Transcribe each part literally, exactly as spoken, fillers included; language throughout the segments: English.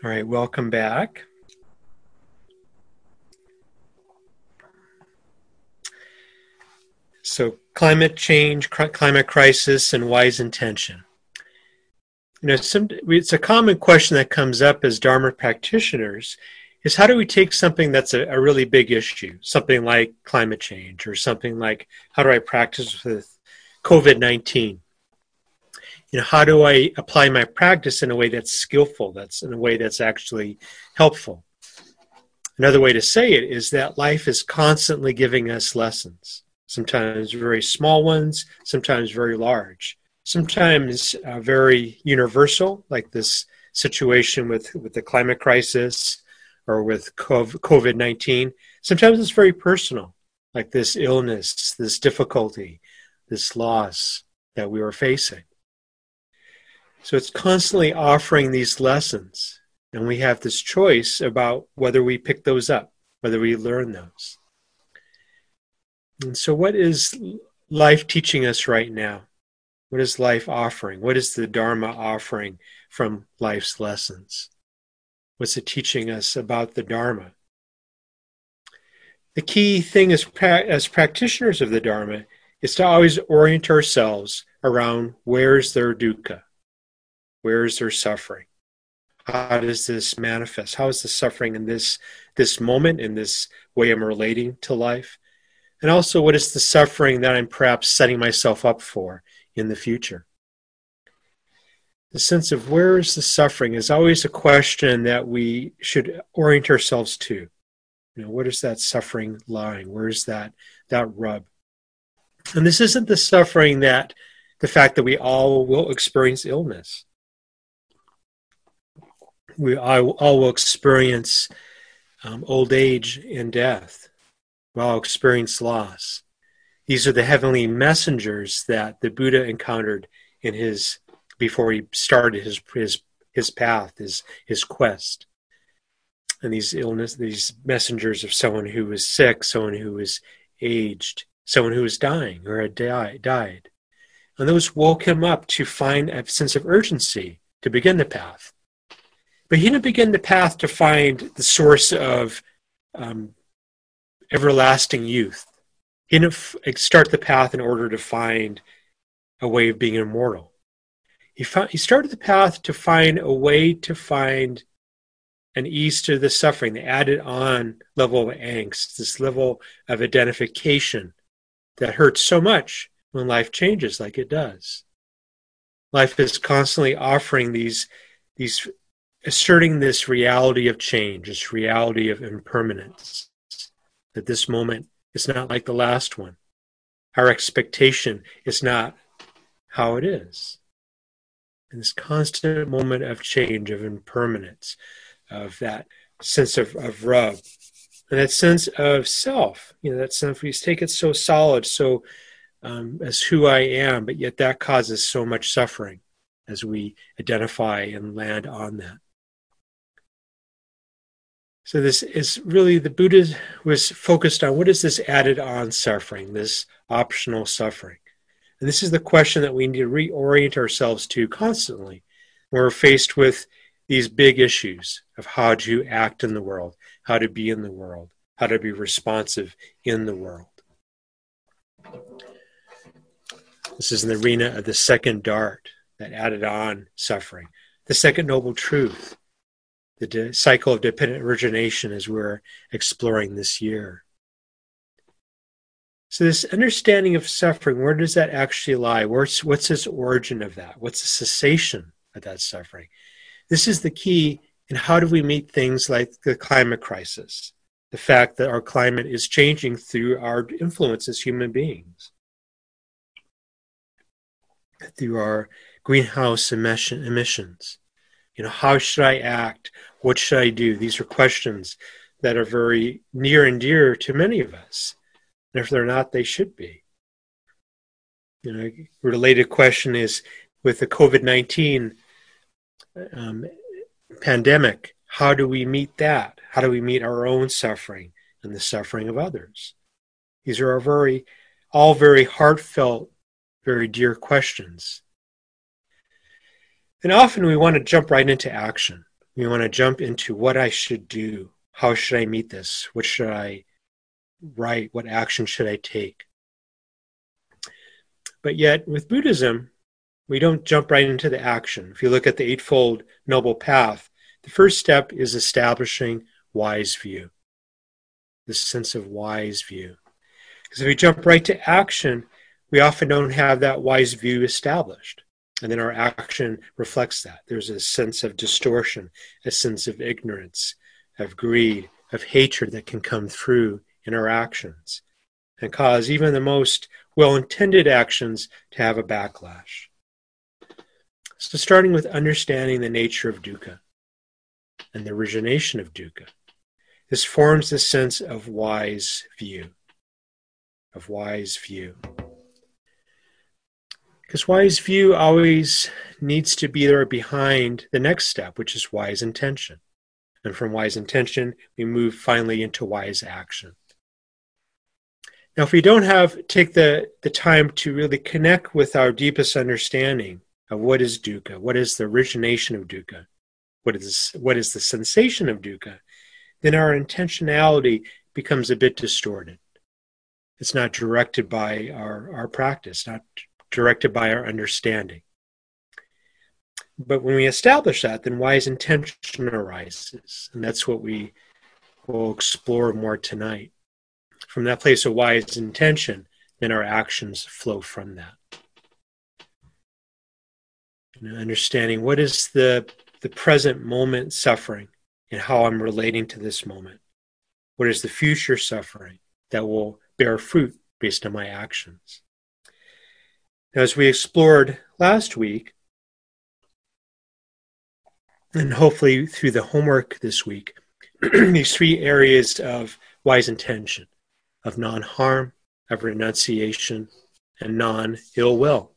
All right, welcome back. So climate change, cr- climate crisis, and wise intention. You know, some, it's a common question that comes up as Dharma practitioners is how do we take something that's a, a really big issue, something like climate change or something like how do I practice with COVID nineteen? You know, how do I apply my practice in a way that's skillful, that's in a way that's actually helpful? Another way to say it is that life is constantly giving us lessons, sometimes very small ones, sometimes very large, sometimes uh, very universal, like this situation with, with the climate crisis or with COVID nineteen. Sometimes it's very personal, like this illness, this difficulty, this loss that we are facing. So it's constantly offering these lessons. And we have this choice about whether we pick those up, whether we learn those. And so what is life teaching us right now? What is life offering? What is the Dharma offering from life's lessons? What's it teaching us about the Dharma? The key thing as, pra- as practitioners of the Dharma is to always orient ourselves around where's their dukkha, where's their suffering. How does this manifest? How is the suffering in this, this moment, in this way I'm relating to life? And also, what is the suffering that I'm perhaps setting myself up for in the future? The sense of where is the suffering is always a question that we should orient ourselves to. You know, what is that suffering lying? Where is that, that rub? And this isn't the suffering that the fact that we all will experience illness. We all, all will experience um, old age and death. We all experience loss. These are the heavenly messengers that the Buddha encountered in his before he started his his his path, his his quest. And these illness, these messengers of someone who was sick, someone who was aged, someone who was dying or had die, died, and those woke him up to find a sense of urgency to begin the path. But he didn't begin the path to find the source of um, everlasting youth. He didn't f- start the path in order to find a way of being immortal. He, found, he started the path to find a way to find an ease to the suffering, the added on level of angst, this level of identification that hurts so much when life changes like it does. Life is constantly offering these, these asserting this reality of change, this reality of impermanence, that this moment is not like the last one. Our expectation is not how it is. And this constant moment of change, of impermanence, of that sense of, of rub, and that sense of self, you know, that sense we take it so solid, so um, as who I am, but yet that causes so much suffering as we identify and land on that. So this is really, the Buddha was focused on what is this added on suffering, this optional suffering. And this is the question that we need to reorient ourselves to constantly when we're faced with these big issues of how to act in the world, how to be in the world, how to be responsive in the world. This is in the arena of the second dart, that added on suffering, the second noble truth, the de- cycle of dependent origination as we're exploring this year. So this understanding of suffering, where does that actually lie? Where's, what's its origin of that? What's the cessation of that suffering? This is the key in how do we meet things like the climate crisis, the fact that our climate is changing through our influence as human beings, through our greenhouse emission, emissions. You know, how should I act? What should I do? These are questions that are very near and dear to many of us. And if they're not, they should be. You know, a related question is with the COVID nineteen um, pandemic, how do we meet that? How do we meet our own suffering and the suffering of others? These are very, all very heartfelt, very dear questions. And often we want to jump right into action. We want to jump into what I should do. How should I meet this? What should I write? What action should I take? But yet, with Buddhism, we don't jump right into the action. If you look at the Eightfold Noble Path, the first step is establishing wise view, this sense of wise view. Because if we jump right to action, we often don't have that wise view established. And then our action reflects that. There's a sense of distortion, a sense of ignorance, of greed, of hatred that can come through in our actions and cause even the most well-intended actions to have a backlash. So starting with understanding the nature of dukkha and the origination of dukkha, this forms the sense of wise view, of wise view. Because wise view always needs to be there behind the next step, which is wise intention. And from wise intention, we move finally into wise action. Now, if we don't have take the, the time to really connect with our deepest understanding of what is dukkha, what is the origination of dukkha, what is, what is the sensation of dukkha, then our intentionality becomes a bit distorted. It's not directed by our, our practice, not directed by our understanding. But when we establish that, then wise intention arises. And that's what we will explore more tonight. From that place of wise intention, then our actions flow from that. You know, understanding what is the, the present moment suffering and how I'm relating to this moment. What is the future suffering that will bear fruit based on my actions? Now, as we explored last week, and hopefully through the homework this week, these three areas of wise intention, of non-harm, of renunciation, and non-ill will.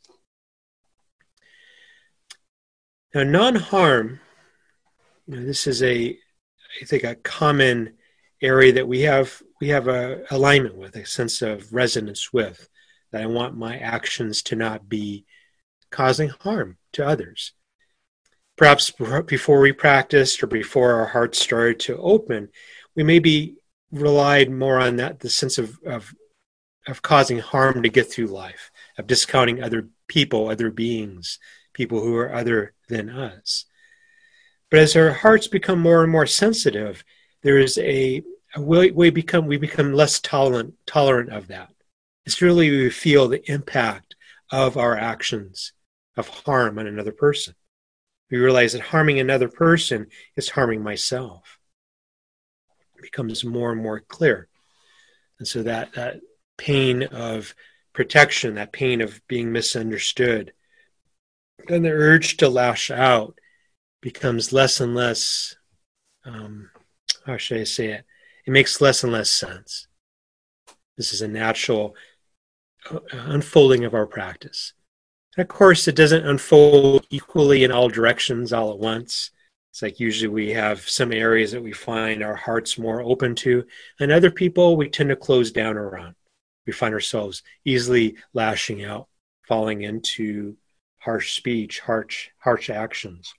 Now, non-harm, you know, this is a, I think, a common area that we have we have a alignment with, a sense of resonance with, that I want my actions to not be causing harm to others. Perhaps before we practiced or before our hearts started to open, we maybe relied more on that, the sense of, of, of causing harm to get through life, of discounting other people, other beings, people who are other than us. But as our hearts become more and more sensitive, there is a, a way we become we become less tolerant tolerant of that. It's really we feel the impact of our actions of harm on another person. We realize that harming another person is harming myself. It becomes more and more clear. And so that, that pain of protection, that pain of being misunderstood, and the urge to lash out becomes less and less, um, how should I say it? It makes less and less sense. This is a natural uh, unfolding of our practice. And of course, it doesn't unfold equally in all directions all at once. It's like usually we have some areas that we find our hearts more open to, and other people we tend to close down around. We find ourselves easily lashing out, falling into harsh speech, harsh, harsh actions.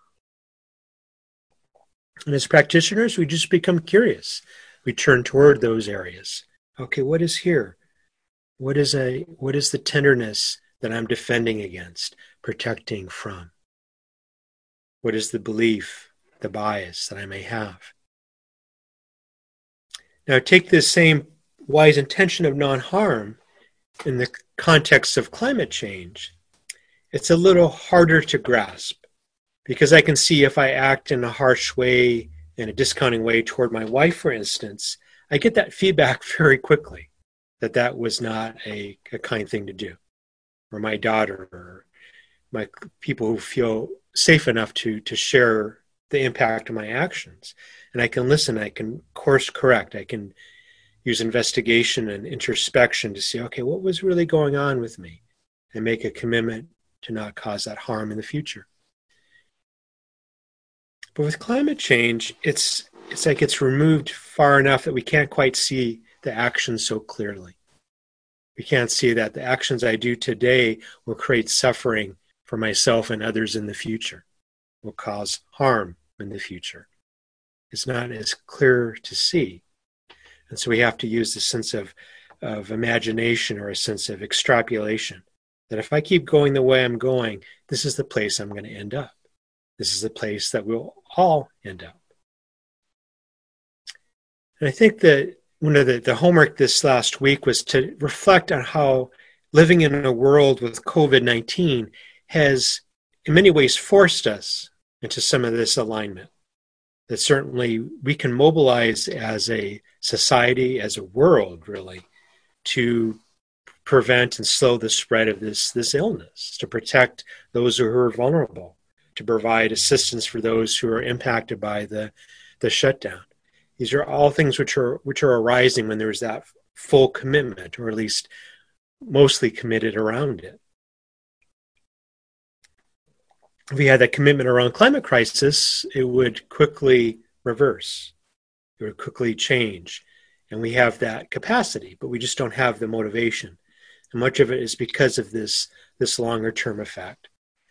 And as practitioners, we just become curious. We turn toward those areas. Okay, what is here? What is a what is the tenderness that I'm defending against, protecting from? What is the belief, the bias that I may have? Now, take this same wise intention of non-harm in the context of climate change. It's a little harder to grasp because I can see if I act in a harsh way, in a discounting way toward my wife, for instance, I get that feedback very quickly that that was not a, a kind thing to do. Or my daughter, or my people who feel safe enough to to share the impact of my actions. And I can listen, I can course correct, I can use investigation and introspection to see, okay, what was really going on with me? And make a commitment to not cause that harm in the future. But with climate change, it's it's like it's removed far enough that we can't quite see the actions so clearly. We can't see that the actions I do today will create suffering for myself and others in the future, will cause harm in the future. It's not as clear to see. And so we have to use the sense of, of imagination or a sense of extrapolation, that if I keep going the way I'm going, this is the place I'm going to end up. This is the place that we'll all end up. And I think that one of the, the homework this last week was to reflect on how living in a world with COVID nineteen has in many ways forced us into some of this alignment. That certainly we can mobilize as a society, as a world really, to prevent and slow the spread of this, this illness, to protect those who are vulnerable, to provide assistance for those who are impacted by the, the shutdown. These are all things which are which are arising when there's that full commitment, or at least mostly committed around it. If we had that commitment around climate crisis, it would quickly reverse. It would quickly change. And we have that capacity, but we just don't have the motivation. And much of it is because of this, this longer term effect.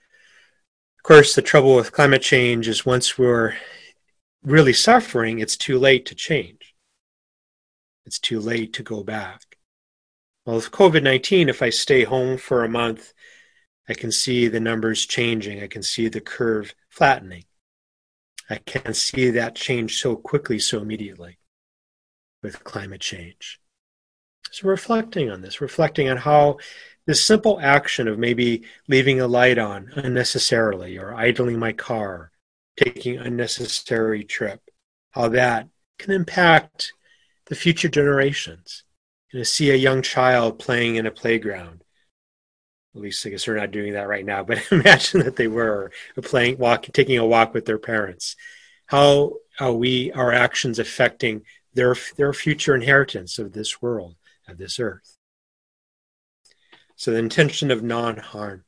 Of course, the trouble with climate change is once we're really suffering, it's too late to change. It's too late to go back. Well, with COVID nineteen, if I stay home for a month, I can see the numbers changing. I can see the curve flattening. I can see that change so quickly, so immediately with climate change. So reflecting on this, reflecting on how this simple action of maybe leaving a light on unnecessarily or idling my car, taking an unnecessary trip, how that can impact the future generations. You know, see a young child playing in a playground. At least I guess they're not doing that right now, but imagine that they were playing, walking, taking a walk with their parents. How are we, our actions affecting their, their future inheritance of this world, of this earth? So the intention of non-harm.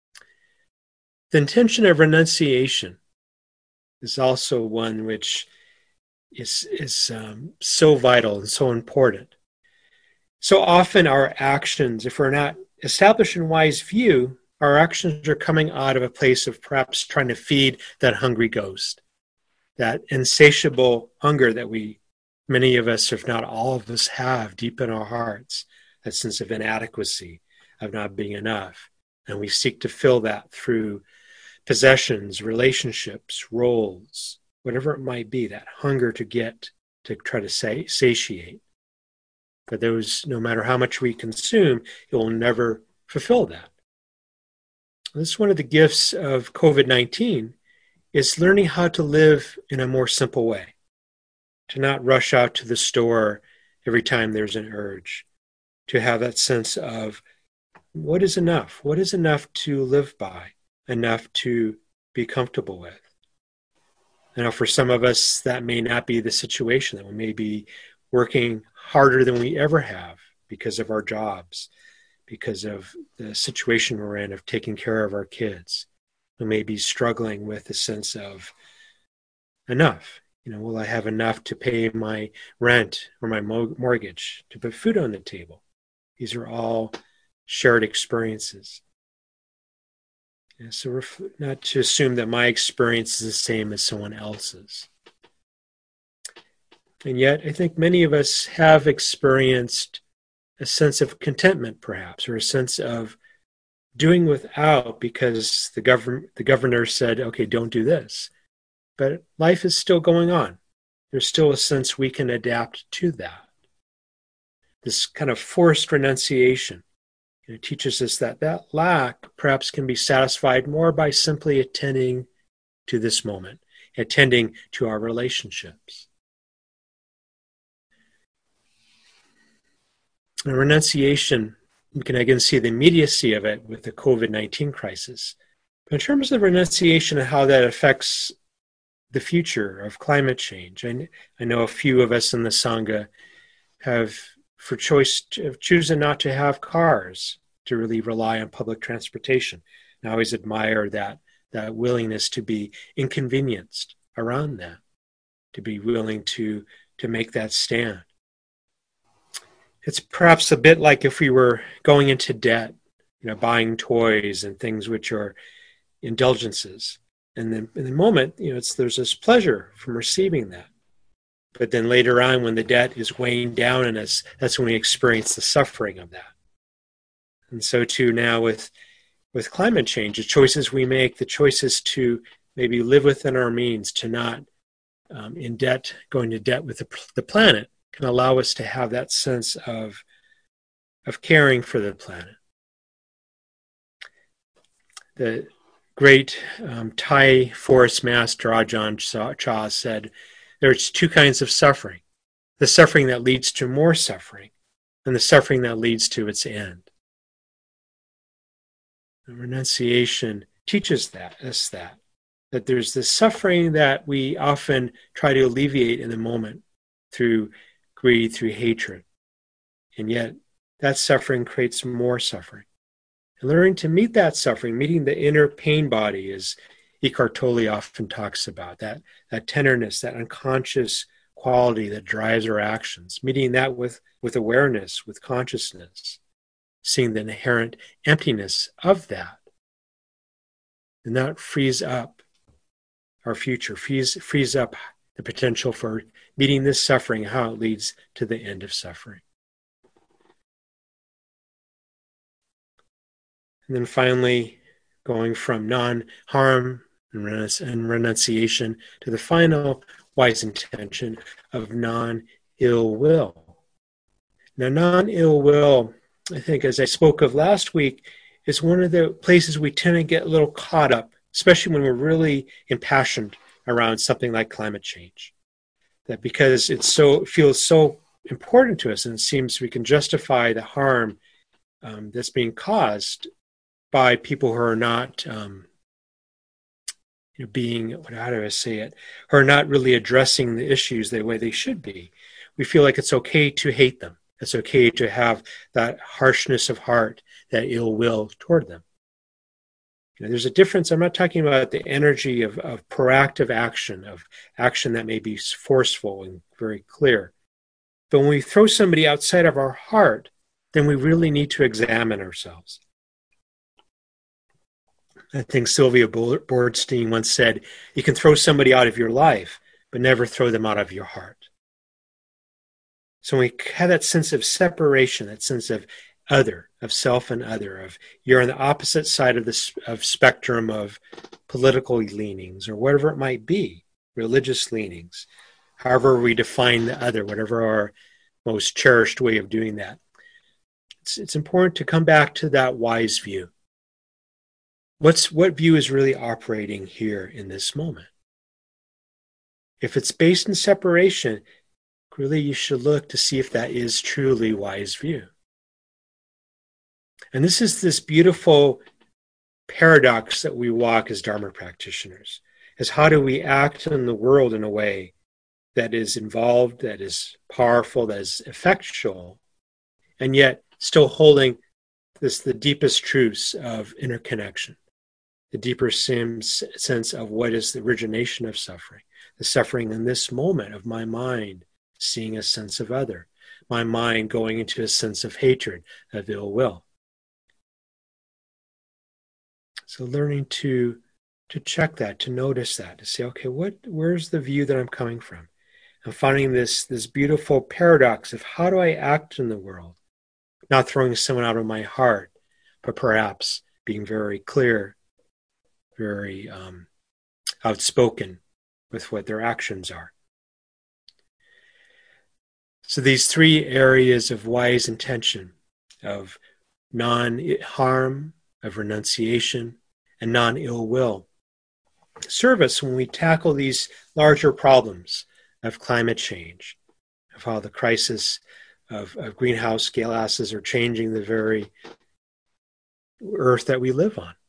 The intention of renunciation is also one which is, is um, so vital and so important. So often our actions, if we're not established in wise view, our actions are coming out of a place of perhaps trying to feed that hungry ghost, that insatiable hunger that we, many of us, if not all of us, have deep in our hearts, that sense of inadequacy, of not being enough. And we seek to fill that through possessions, relationships, roles, whatever it might be, that hunger to get, to try to say, satiate. But those, no matter how much we consume, it will never fulfill that. This is one of the gifts of COVID nineteen, is learning how to live in a more simple way, to not rush out to the store every time there's an urge, to have that sense of what is enough? What is enough to live by, enough to be comfortable with? I know for some of us, that may not be the situation, that we may be working harder than we ever have because of our jobs, because of the situation we're in of taking care of our kids. We may be struggling with a sense of enough. You know, will I have enough to pay my rent or my mo- mortgage, to put food on the table? These are all shared experiences. Yeah, so ref- not to assume that my experience is the same as someone else's. And yet, I think many of us have experienced a sense of contentment, perhaps, or a sense of doing without because the government, the governor said, okay, don't do this. But life is still going on. There's still a sense we can adapt to that. This kind of forced renunciation, you know, teaches us that that lack perhaps can be satisfied more by simply attending to this moment, attending to our relationships. And renunciation, you can again see the immediacy of it with the COVID nineteen crisis. But in terms of renunciation and how that affects the future of climate change, I, I know a few of us in the Sangha have, for choice, of choosing not to have cars, to really rely on public transportation. And I always admire that, that willingness to be inconvenienced around that, to be willing to, to make that stand. It's perhaps a bit like if we were going into debt, you know, buying toys and things which are indulgences. And then in the moment, you know, it's, there's this pleasure from receiving that. But then later on, when the debt is weighing down on us, that's when we experience the suffering of that. And so too now with with climate change, the choices we make, the choices to maybe live within our means, to not um, in debt, going to debt with the, the planet, can allow us to have that sense of, of caring for the planet. The great um, Thai forest master Ajahn Chah said, there's two kinds of suffering: the suffering that leads to more suffering, and the suffering that leads to its end. And renunciation teaches that, us that, that there's this suffering that we often try to alleviate in the moment through greed, through hatred. And yet that suffering creates more suffering. And learning to meet that suffering, meeting the inner pain body, as Eckhart Tolle often talks about, that, that tenderness, that unconscious quality that drives our actions, meeting that with, with awareness, with consciousness, seeing the inherent emptiness of that. And that frees up our future, frees, frees up the potential for meeting this suffering, how it leads to the end of suffering. And then finally, going from non-harm and renunciation to the final wise intention of non-ill will. Now, non-ill will, I think, as I spoke of last week, is one of the places we tend to get a little caught up, especially when we're really impassioned around something like climate change. That because it's so, it feels so important to us, and it seems we can justify the harm um, that's being caused by people who are not um, you know, being, how do I say it, who are not really addressing the issues the way they should be. We feel like it's okay to hate them. It's okay to have that harshness of heart, that ill will toward them. You know, there's a difference. I'm not talking about the energy of, of proactive action, of action that may be forceful and very clear. But when we throw somebody outside of our heart, then we really need to examine ourselves. I think Sylvia Boorstein once said, you can throw somebody out of your life, but never throw them out of your heart. So when we have that sense of separation, that sense of other, of self and other, of you're on the opposite side of the of spectrum of political leanings or whatever it might be, religious leanings, however we define the other, whatever our most cherished way of doing that. It's, it's important to come back to that wise view. What's what view is really operating here in this moment? If it's based in separation, really you should look to see if that is truly wise view. And this is this beautiful paradox that we walk as Dharma practitioners, is how do we act in the world in a way that is involved, that is powerful, that is effectual, and yet still holding this the deepest truths of interconnection, the deeper sense of what is the origination of suffering, the suffering in this moment of my mind seeing a sense of other, my mind going into a sense of hatred, of ill will. So learning to to check that, to notice that, to say, okay, what where's the view that I'm coming from? And finding this this beautiful paradox of how do I act in the world? Not throwing someone out of my heart, but perhaps being very clear, very um, outspoken with what their actions are. So these three areas of wise intention, of non-harm, of renunciation, and non-ill will, serve us when we tackle these larger problems of climate change, of how the crisis of, of greenhouse gases are changing the very earth that we live on.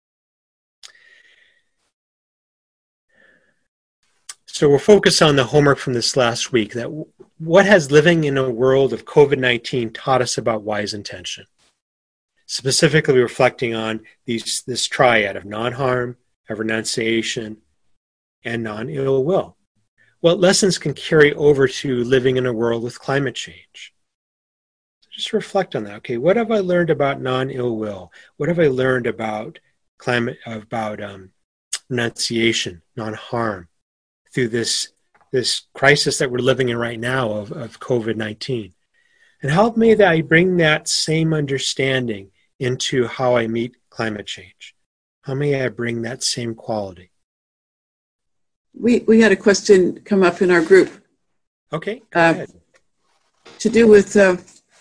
So we'll focus on the homework from this last week, that what has living in a world of COVID nineteen taught us about wise intention? Specifically reflecting on these, this triad of non-harm, of renunciation, and non-ill will. What lessons can carry over to living in a world with climate change? So just reflect on that. Okay, what have I learned about non-ill will? What have I learned about climate, about um, renunciation, non-harm through this this crisis that we're living in right now of, of COVID nineteen. And help me that I bring that same understanding into how I meet climate change. How may I bring that same quality? We we had a question come up in our group. Okay, go uh, ahead. To do with uh,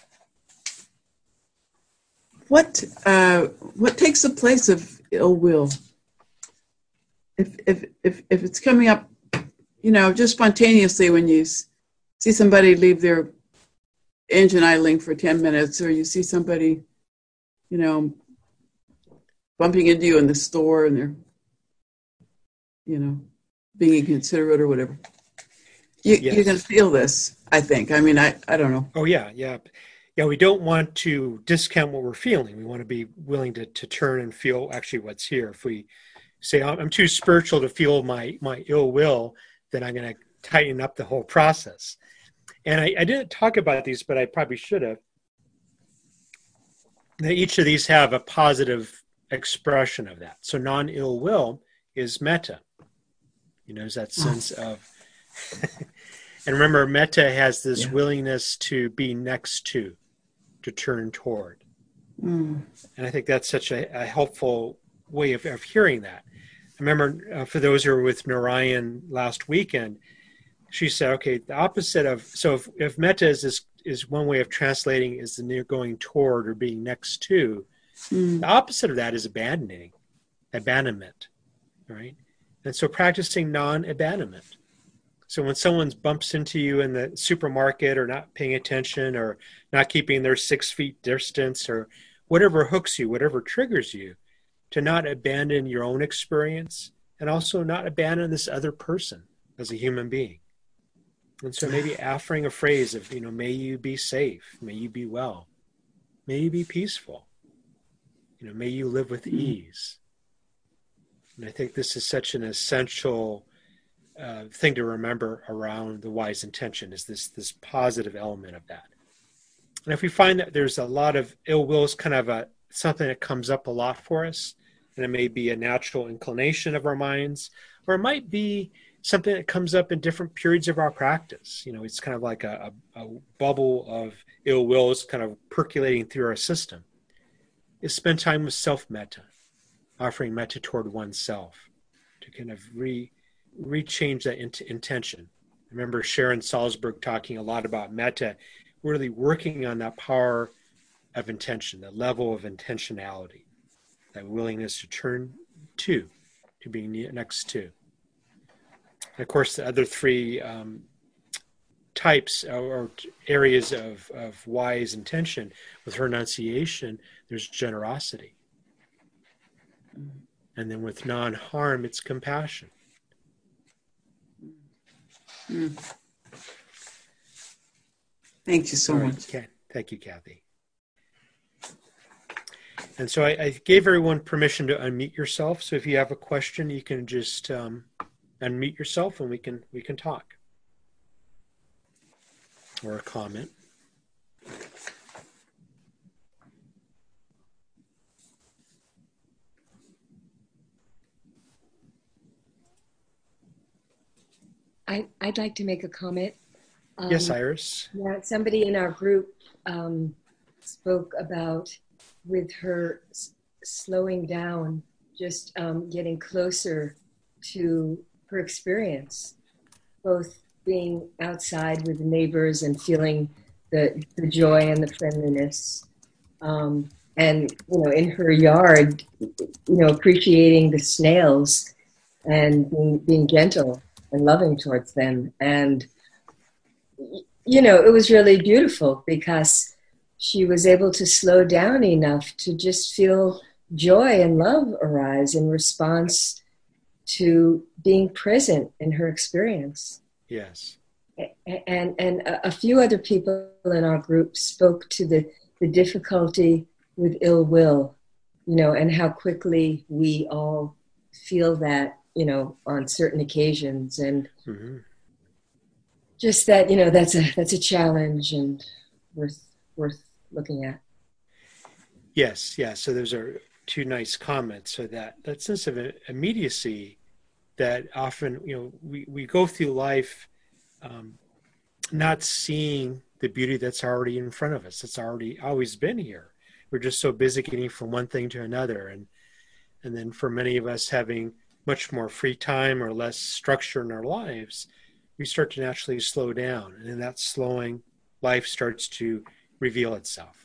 what uh, what takes the place of ill will? If if if if it's coming up, you know, just spontaneously when you see somebody leave their engine idling for ten minutes, or you see somebody, you know, bumping into you in the store and they're, you know, being inconsiderate or whatever. You, Yes. You're going to feel this, I think. I mean, I, I don't know. Oh, yeah, yeah. Yeah, we don't want to discount what we're feeling. We want to be willing to, to turn and feel actually what's here. If we say, I'm too spiritual to feel my, my ill will, then I'm going to tighten up the whole process. And I, I didn't talk about these, but I probably should have. That each of these have a positive expression of that. So non-ill will is metta. You know, there's that sense of, and remember, metta has this yeah. willingness to be next to, to turn toward. Mm. And I think that's such a, a helpful way of, of hearing that. I remember uh, for those who were with Narayan last weekend, she said, okay, the opposite of, so if, if metta is this, is one way of translating is the near going toward or being next to, mm. the opposite of that is abandoning, abandonment, right? And so practicing non-abandonment. So when someone bumps into you in the supermarket or not paying attention or not keeping their six feet distance or whatever hooks you, whatever triggers you, to not abandon your own experience and also not abandon this other person as a human being. And so maybe offering a phrase of, you know, may you be safe, may you be well, may you be peaceful, you know, may you live with ease. And I think this is such an essential uh, thing to remember around the wise intention is this, this positive element of that. And if we find that there's a lot of ill will is kind of a, something that comes up a lot for us, and it may be a natural inclination of our minds, or it might be something that comes up in different periods of our practice. You know, it's kind of like a, a, a bubble of ill will is kind of percolating through our system. Is spend time with self-metta, offering metta toward oneself to kind of re rechange that int- intention. I remember Sharon Salzberg talking a lot about metta, really working on that power of intention, the level of intentionality, that willingness to turn to, to being next to. And of course, the other three um, types or areas of, of wise intention with renunciation, there's generosity. And then with non-harm, it's compassion. Mm. Thank you so All right. much. Okay. Thank you, Kathy. And so I, I gave everyone permission to unmute yourself. So if you have a question, you can just um, unmute yourself and we can we can talk. Or a comment. I, I'd like to make a comment. Um, yes, Iris. Yeah, somebody in our group um, spoke about with her s- slowing down, just um, getting closer to her experience, both being outside with the neighbors and feeling the, the joy and the friendliness. Um, and, you know, in her yard, you know, appreciating the snails and being, being gentle and loving towards them. And, you know, it was really beautiful because she was able to slow down enough to just feel joy and love arise in response to being present in her experience. Yes. And and a few other people in our group spoke to the, the difficulty with ill will, you know, and how quickly we all feel that, you know, on certain occasions. And mm-hmm. just that, you know, that's a that's a challenge and worth worth looking at. Yes, yeah. So those are two nice comments. So that, that sense of immediacy that often, you know, we, we go through life um, not seeing the beauty that's already in front of us. It's already always been here. We're just so busy getting from one thing to another. And, and then for many of us having much more free time or less structure in our lives, we start to naturally slow down. And in that slowing, life starts to reveal itself.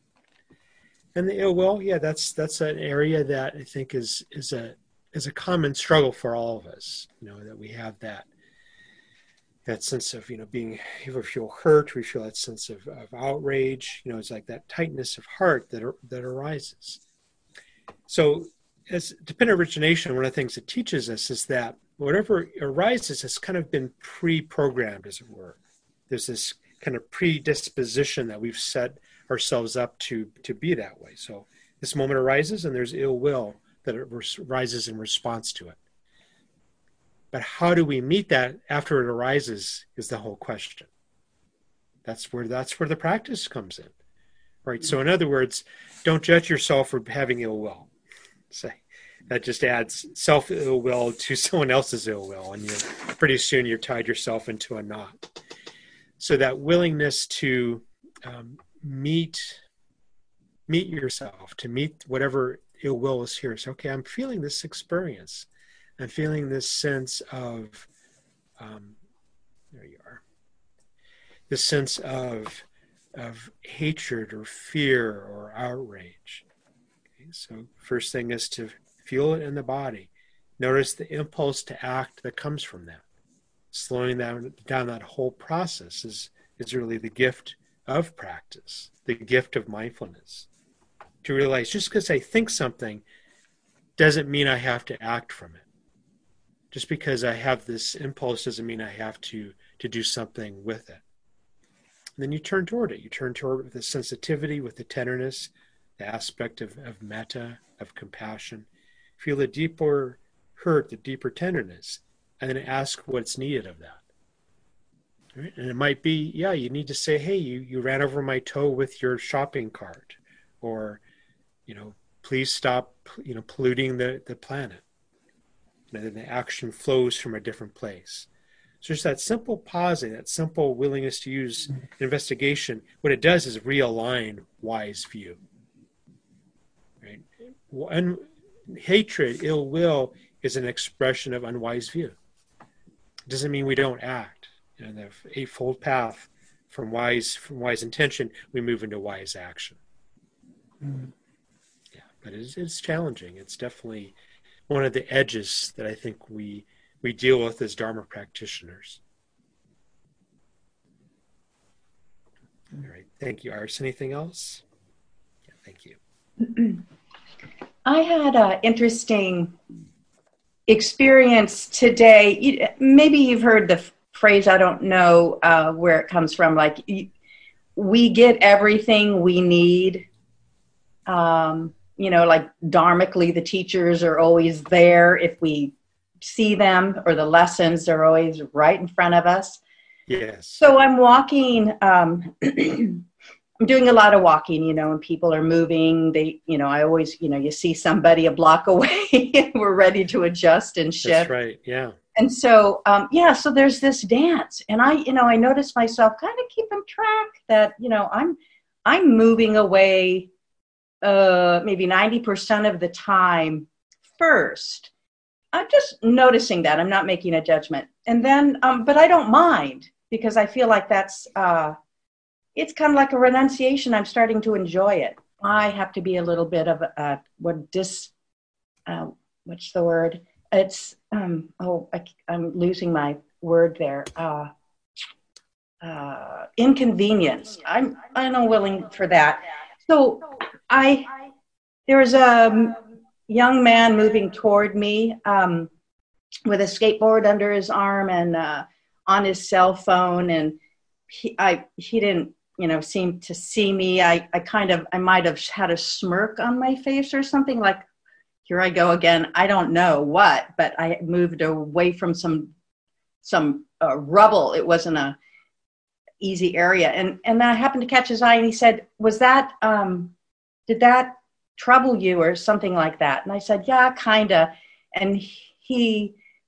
And the ill will, yeah, that's that's an area that I think is is a is a common struggle for all of us. You know, that we have that that sense of, you know, being, if we feel hurt, we feel that sense of, of outrage. You know, it's like that tightness of heart that that arises. So, as dependent origination, one of the things it teaches us is that whatever arises has kind of been pre-programmed, as it were. There's this kind of predisposition that we've set ourselves up to to be that way. So this moment arises and there's ill will that arises in response to it. But how do we meet that after it arises is the whole question. That's where that's where the practice comes in. Right? So in other words, don't judge yourself for having ill will. Say that just adds self ill will to someone else's ill will, and you're pretty soon you're tied yourself into a knot. So that willingness to um, meet meet yourself, to meet whatever ill will is here. So, okay, I'm feeling this experience. I'm feeling this sense of, um, there you are, this sense of of hatred or fear or outrage. Okay, so first thing is to feel it in the body. Notice the impulse to act that comes from that. Slowing down, down that whole process is, is really the gift of practice, the gift of mindfulness. To realize just because I think something doesn't mean I have to act from it. Just because I have this impulse doesn't mean I have to, to do something with it. And then you turn toward it. You turn toward it with the sensitivity, with the tenderness, the aspect of, of metta, of compassion. Feel the deeper hurt, the deeper tenderness, and then ask what's needed of that. Right? And it might be, yeah, you need to say, hey, you, you ran over my toe with your shopping cart, or, you know, please stop, you know, polluting the, the planet. And then the action flows from a different place. So just that simple pausing, that simple willingness to use investigation, what it does is realign wise view. Right? And hatred, ill will, is an expression of unwise view. It doesn't mean we don't act. You know, the eightfold path from wise from wise intention, we move into wise action. Mm-hmm. Yeah, but it's, it's challenging. It's definitely one of the edges that I think we we deal with as Dharma practitioners. All right, thank you, Ars. Anything else? Yeah, thank you. I had an interesting experience today. Maybe you've heard the phrase, I don't know uh, where it comes from, like, we get everything we need. Um, you know, like dharmically, the teachers are always there if we see them, or the lessons are always right in front of us. Yes. So I'm walking, um, I'm doing a lot of walking, you know, and people are moving. They, you know, I always, you know, you see somebody a block away and we're ready to adjust and shift. That's right. Yeah. And so, um, yeah, so there's this dance, and I, you know, I noticed myself kind of keeping track that, you know, I'm, I'm moving away, uh, maybe ninety percent of the time first. I'm just noticing that. I'm not making a judgment. And then, um, but I don't mind, because I feel like that's, uh, it's kind of like a renunciation. I'm starting to enjoy it. I have to be a little bit of a, a what dis, uh, what's the word? It's, um, oh, I, I'm losing my word there. Uh, uh, inconvenience. I'm, I'm unwilling for that. So I, there was a young man moving toward me um, with a skateboard under his arm and uh, on his cell phone. And he, I, he didn't, you know, seem to see me. I, I kind of, I might have had a smirk on my face or something, like, here I go again. I don't know what, but I moved away from some some uh, rubble. It wasn't a easy area, and and I happened to catch his eye, and he said, "Was that? Um, did that trouble you, or something like that?" And I said, "Yeah, kinda." And he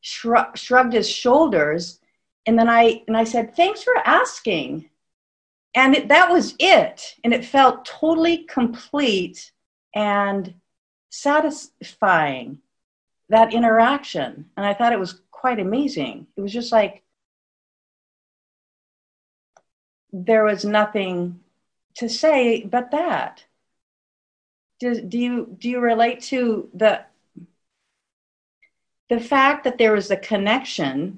shrug, shrugged his shoulders. And then I, and I said, thanks for asking. And it, that was it. And it felt totally complete and satisfying, that interaction. And I thought it was quite amazing. It was just like, there was nothing to say but that. Do, do you do you relate to the the fact that there was a connection?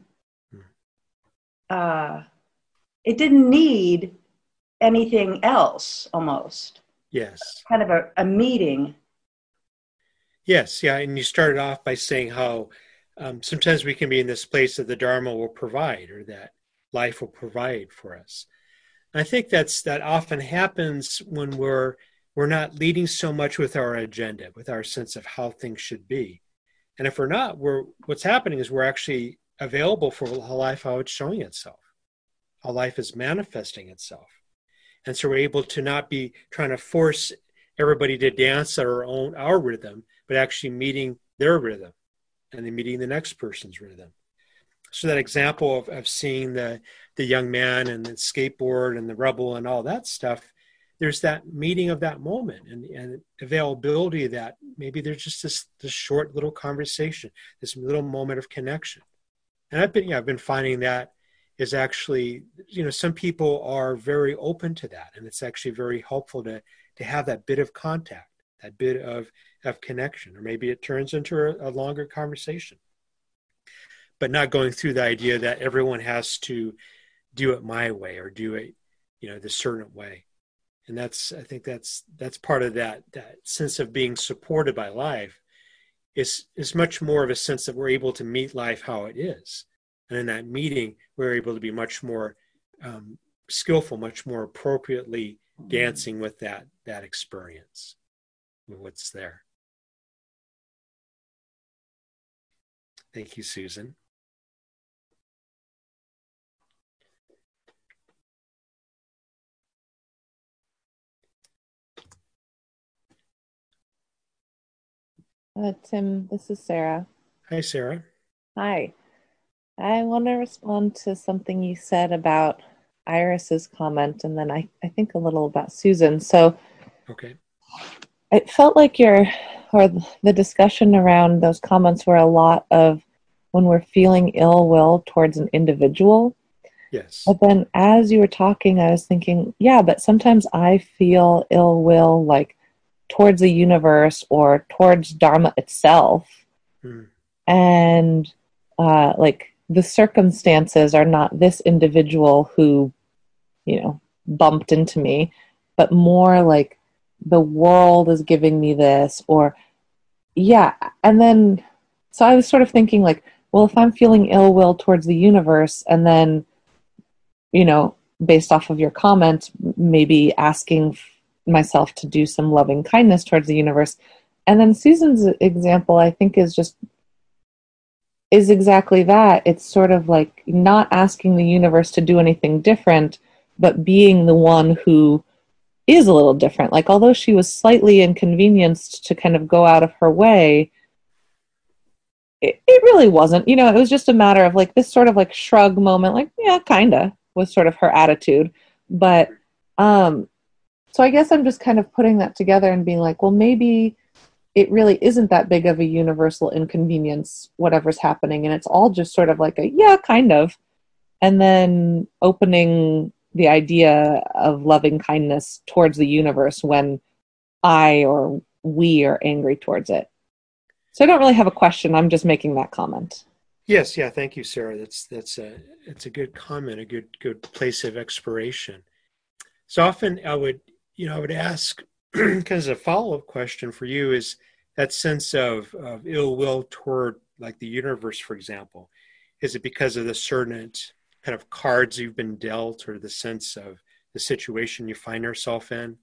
Uh, it didn't need anything else, almost. Yes. Kind of a, a meeting. Yes, yeah, and you started off by saying how um, sometimes we can be in this place that the Dharma will provide, or that life will provide for us. And I think that's that often happens when we're we're not leading so much with our agenda, with our sense of how things should be. And if we're not, we're what's happening is we're actually available for life, how it's showing itself, how life is manifesting itself. And so we're able to not be trying to force everybody to dance at our own our rhythm, but actually meeting their rhythm and then meeting the next person's rhythm. So that example of, of seeing the, the young man and the skateboard and the rebel and all that stuff, there's that meeting of that moment and, and availability that maybe there's just this, this short little conversation, this little moment of connection. And I've been, yeah, I've been finding that is actually, you know, some people are very open to that. And it's actually very helpful to, to have that bit of contact, that bit of, of connection, or maybe it turns into a, a longer conversation. But not going through the idea that everyone has to do it my way or do it, you know, the certain way. And that's, I think that's, that's part of that, that sense of being supported by life is, is much more of a sense that we're able to meet life how it is. And in that meeting, we're able to be much more um, skillful, much more appropriately dancing with that, that experience, with what's there. Thank you, Susan. Uh, Tim, this is Sarah. Hi, Sarah. Hi. I want to respond to something you said about Iris's comment, and then I, I think a little about Susan. So okay. It felt like your, or the discussion around those comments were a lot of when we're feeling ill will towards an individual. Yes. But then as you were talking, I was thinking, yeah, but sometimes I feel ill will like towards the universe or towards Dharma itself. Mm. And uh, like the circumstances are not this individual who, you know, bumped into me, but more like the world is giving me this, or yeah. And then, so I was sort of thinking like, well, if I'm feeling ill will towards the universe, and then, you know, based off of your comment, maybe asking myself to do some loving kindness towards the universe. And then Susan's example, I think, is just, is exactly that. It's sort of like not asking the universe to do anything different, but being the one who is a little different. Like, although she was slightly inconvenienced to kind of go out of her way, it, it really wasn't. You know, it was just a matter of like this sort of like shrug moment, like, yeah, kinda, was sort of her attitude. But, um, so I guess I'm just kind of putting that together and being like, well, maybe it really isn't that big of a universal inconvenience, whatever's happening. And it's all just sort of like a, yeah, kind of. And then opening the idea of loving kindness towards the universe when I or we are angry towards it. So I don't really have a question. I'm just making that comment. Yes. Yeah. Thank you, Sarah. That's, that's a, it's a good comment, a good, good place of exploration. So often I would, you know, I would ask, because a follow-up question for you is that sense of, of ill will toward like the universe, for example. Is it because of the certain kind of cards you've been dealt, or the sense of the situation you find yourself in?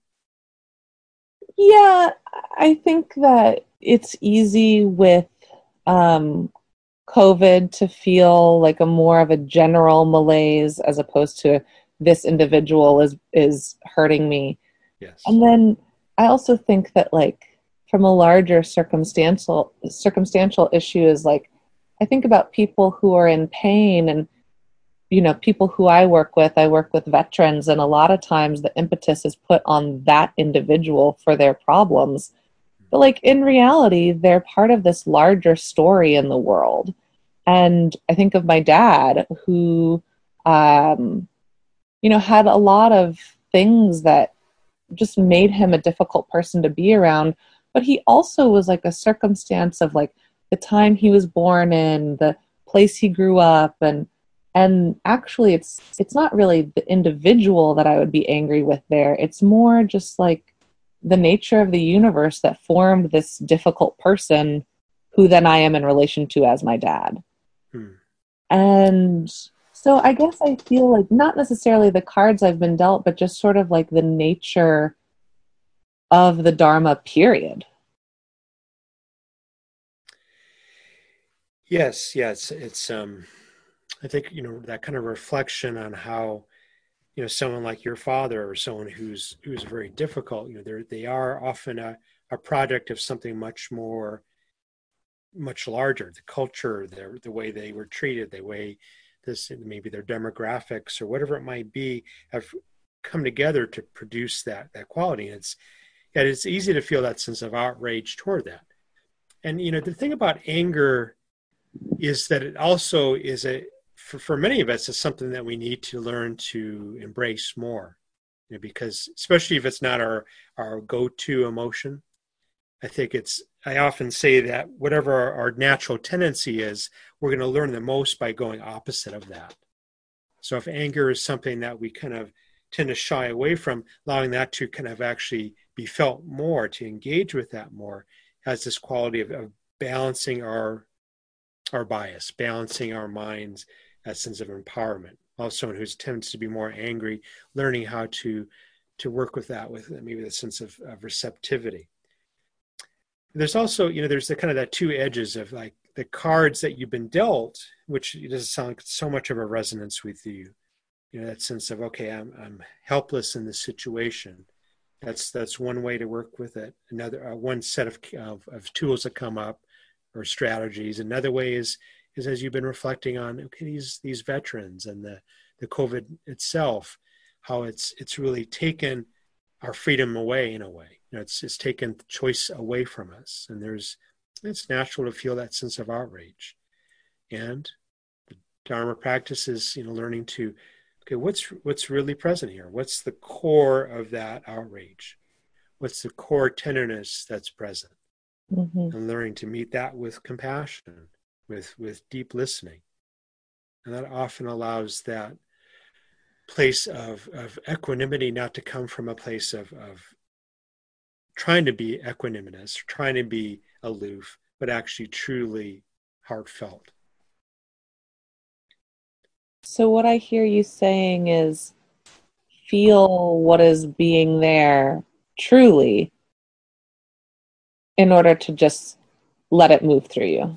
Yeah, I think that it's easy with um, COVID to feel like a more of a general malaise as opposed to this individual is is hurting me. Yes. And then I also think that like from a larger circumstantial circumstantial issue is like, I think about people who are in pain, and, you know, people who I work with, I work with veterans, and a lot of times the impetus is put on that individual for their problems. But like in reality, they're part of this larger story in the world. And I think of my dad who, um, you know, had a lot of things that just made him a difficult person to be around. But he also was like a circumstance of like the time he was born in, the place he grew up, and and actually it's it's not really the individual that I would be angry with there. It's more just like the nature of the universe that formed this difficult person who then I am in relation to as my dad. Hmm. And so I guess I feel like not necessarily the cards I've been dealt, but just sort of like the nature of the Dharma period. Yes, yes. It's, um, I think, you know, that kind of reflection on how, you know, someone like your father or someone who's, who's very difficult, you know, they're, they are often a, a product of something much more, much larger, the culture, the, the way they were treated, the way this, maybe their demographics or whatever it might be, have come together to produce that, that quality. And it's, and it's easy to feel that sense of outrage toward that. And, you know, the thing about anger is that it also is a, for, for many of us, is something that we need to learn to embrace more, you know, because especially if it's not our, our go-to emotion. I think it's, I often say that whatever our, our natural tendency is, we're going to learn the most by going opposite of that. So if anger is something that we kind of tend to shy away from, allowing that to kind of actually be felt more, to engage with that more, has this quality of, of balancing our our bias, balancing our minds, that sense of empowerment. Also, someone who tends to be more angry, learning how to to work with that, with maybe the sense of, of receptivity. There's also, you know, there's the kind of that two edges of like the cards that you've been dealt, which doesn't sound like so much of a resonance with you. You know, that sense of, okay, I'm I'm helpless in this situation. That's that's one way to work with it. Another uh, one set of, of of tools that come up, or strategies. Another way is is as you've been reflecting on, okay, these these veterans and the the COVID itself, how it's it's really taken our freedom away in a way. You know, it's it's taken choice away from us, and there's it's natural to feel that sense of outrage. And the Dharma practice is, you know, learning to, okay, what's what's really present here? What's the core of that outrage? What's the core tenderness that's present? Mm-hmm. And learning to meet that with compassion, with with deep listening. And that often allows that place of, of equanimity not to come from a place of, of trying to be equanimous, trying to be aloof, but actually truly heartfelt. So what I hear you saying is feel what is being there truly in order to just let it move through you.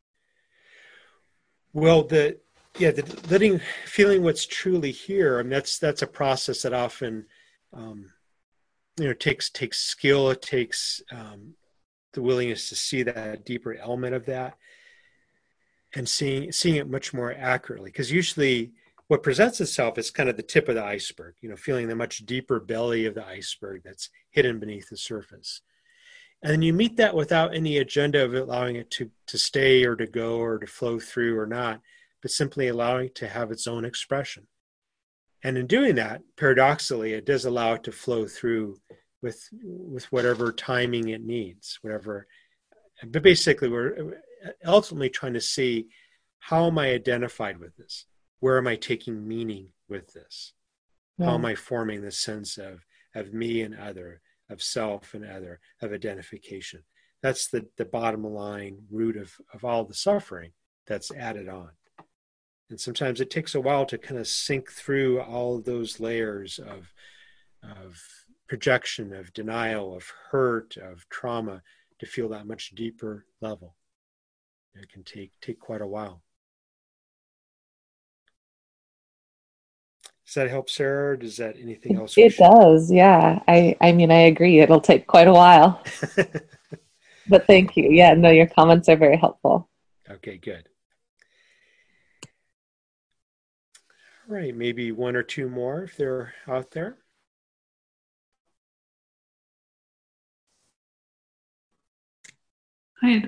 Well, the yeah, the letting, feeling what's truly here. I mean, that's that's a process that often, um, you know, takes takes skill. It takes um, the willingness to see that deeper element of that, and seeing seeing it much more accurately. Because usually, what presents itself is kind of the tip of the iceberg. You know, feeling the much deeper belly of the iceberg that's hidden beneath the surface. And you meet that without any agenda of allowing it to, to stay or to go or to flow through or not, but simply allowing it to have its own expression. And in doing that, paradoxically, it does allow it to flow through with, with whatever timing it needs, whatever. But basically, we're ultimately trying to see, how am I identified with this? Where am I taking meaning with this? Yeah. How am I forming this sense of, of me and other, of self and other, of identification? That's the, the bottom line root of, of all the suffering that's added on. And sometimes it takes a while to kind of sink through all of those layers of, of projection, of denial, of hurt, of trauma, to feel that much deeper level. It can take, take quite a while. Does that help, Sarah? Or does that anything else? It does, yeah. I, I mean, I agree. It'll take quite a while. But thank you. Yeah, no, your comments are very helpful. Okay, good. All right, maybe one or two more if they're out there. Hi.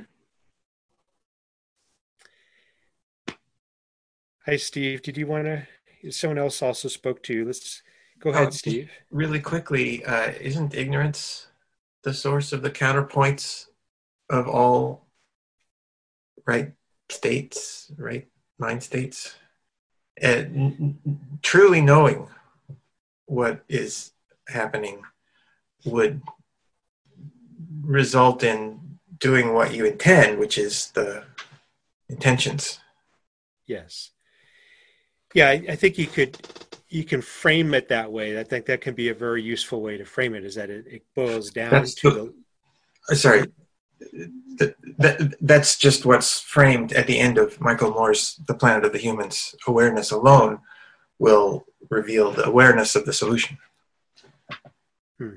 Hi, Steve. Did you want to? Someone else also spoke to you. Let's go ahead, Oh, Steve. Really quickly, uh, isn't ignorance the source of the counterpoints of all right states, right mind states? And truly knowing what is happening would result in doing what you intend, which is the intentions. Yes. Yeah, I, I think you could, you can frame it that way. I think that can be a very useful way to frame it, is that it, it boils down That's to the, the. Sorry. That, that, that's just what's framed at the end of Michael Moore's The Planet of the Humans. Awareness alone will reveal the awareness of the solution. Hmm.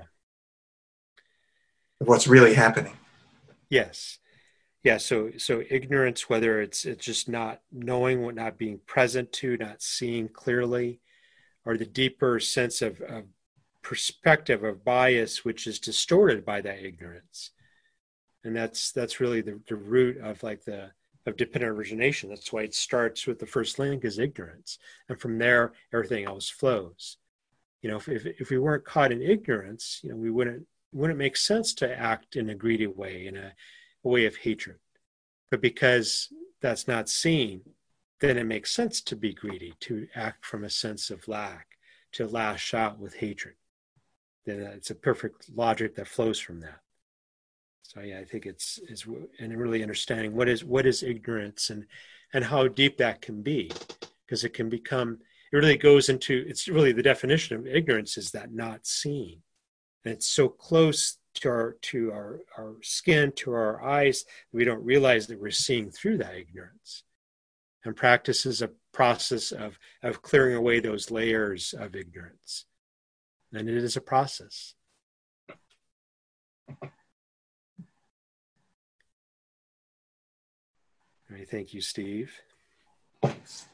Of what's really happening. Yes. Yeah, so so ignorance, whether it's it's just not knowing, what not being present to, not seeing clearly, or the deeper sense of, of perspective of bias, which is distorted by that ignorance. And that's that's really the, the root of like the of dependent origination. That's why it starts with the first link is ignorance. And from there, everything else flows. You know, if if, if we weren't caught in ignorance, you know, we wouldn't wouldn't make sense to act in a greedy way, in a, a way of hatred. But because that's not seen, then it makes sense to be greedy, to act from a sense of lack, to lash out with hatred. Then it's a perfect logic that flows from that. So yeah, I think it's is and really understanding what is what is ignorance and and how deep that can be, because it can become it really goes into it's really the definition of ignorance is that not seen, and it's so close to our to our our skin, to our eyes, we don't realize that we're seeing through that ignorance. And practice is a process of of clearing away those layers of ignorance, and it is a process. All right, thank you, Steve. And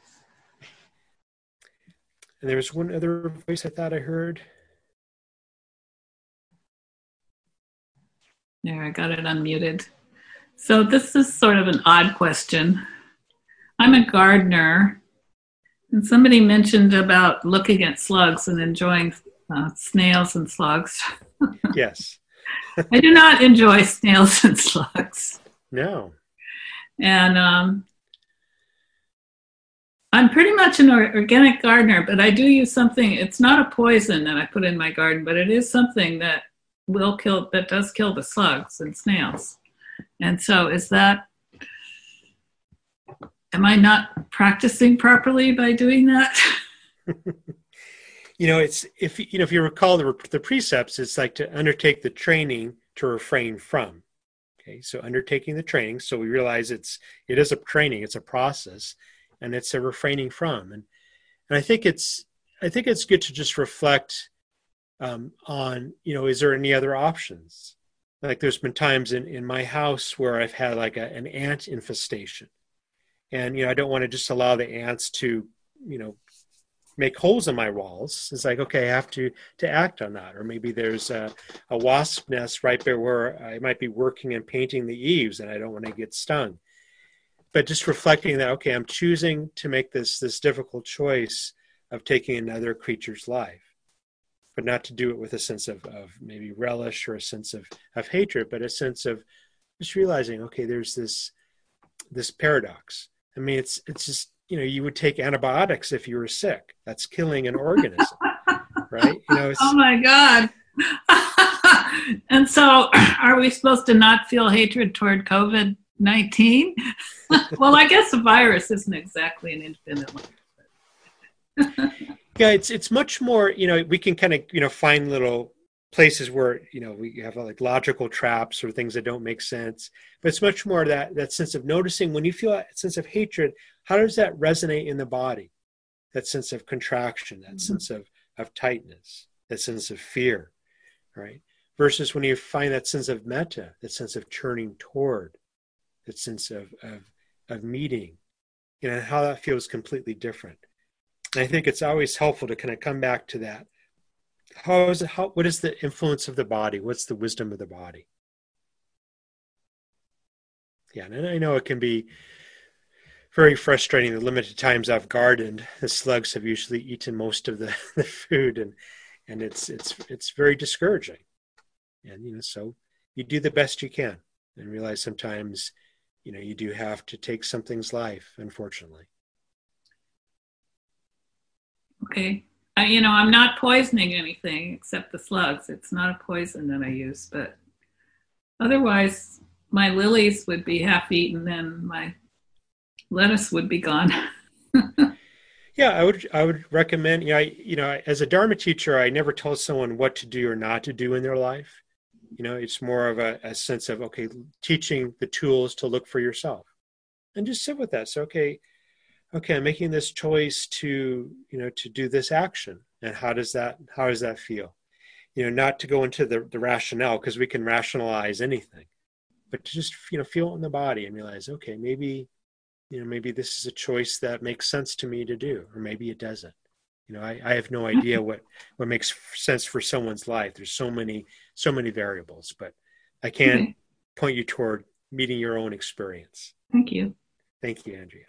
there was one other voice I thought I heard. There, I got it unmuted. So this is sort of an odd question. I'm a gardener, and somebody mentioned about looking at slugs and enjoying uh, snails and slugs. Yes. I do not enjoy snails and slugs. No. And um, I'm pretty much an organic gardener, but I do use something. It's not a poison that I put in my garden, but it is something that will kill, that does kill the slugs and snails. And so is that, am I not practicing properly by doing that? You know, it's, if you know, if you recall the, the precepts, it's like to undertake the training to refrain from. Okay, so undertaking the training, so we realize it's it is a training, it's a process, and it's a refraining from. And and I think it's I think it's good to just reflect um, on, you know, is there any other options? Like there's been times in, in my house where I've had like a, an ant infestation, and you know I don't want to just allow the ants to, you know, make holes in my walls. It's like, okay, I have to to act on that. Or maybe there's a, a wasp nest right there where I might be working and painting the eaves and I don't want to get stung. But just reflecting that, okay, I'm choosing to make this this difficult choice of taking another creature's life, but not to do it with a sense of, of maybe relish or a sense of, of hatred, but a sense of just realizing, okay, there's this this paradox. I mean, it's it's just, you know, you would take antibiotics if you were sick. That's killing an organism, right? You know. It's, oh my God. And so are we supposed to not feel hatred toward COVID nineteen? Well, I guess a virus isn't exactly an independent life. Yeah, it's it's much more, you know, we can kind of, you know, find little places where, you know, we have like logical traps or things that don't make sense. But it's much more that that sense of noticing when you feel that sense of hatred, how does that resonate in the body? That sense of contraction, that mm-hmm. sense of, of tightness, that sense of fear, right? Versus when you find that sense of metta, that sense of turning toward, that sense of, of, of meeting, you know, how that feels completely different. And I think it's always helpful to kind of come back to that. How is it, how, what is the influence of the body? What's the wisdom of the body? Yeah, and I know it can be very frustrating. The limited times I've gardened, the slugs have usually eaten most of the, the food, and and it's it's it's very discouraging. And you know, so you do the best you can, and realize sometimes, you know, you do have to take something's life, unfortunately. Okay. I, you know, I'm not poisoning anything except the slugs. It's not a poison that I use, but otherwise my lilies would be half eaten and my lettuce would be gone. Yeah, I would I would recommend, you know, I, you know, as a Dharma teacher, I never tell someone what to do or not to do in their life. You know, it's more of a, a sense of, okay, teaching the tools to look for yourself. And just sit with that. So, okay, okay, I'm making this choice to, you know, to do this action. And how does that, how does that feel? You know, not to go into the, the rationale, because we can rationalize anything, but to just, you know, feel it in the body and realize, okay, maybe, you know, maybe this is a choice that makes sense to me to do, or maybe it doesn't. You know, I, I have no idea what, what makes sense for someone's life. There's so many, so many variables, but I can Okay. point you toward meeting your own experience. Thank you. Thank you, Andrea.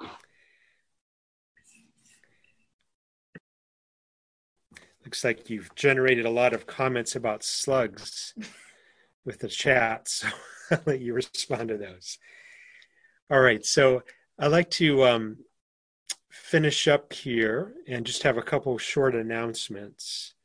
Looks like you've generated a lot of comments about slugs with the chat, so I'll let you respond to those. All right, so I'd like to um, finish up here and just have a couple short announcements.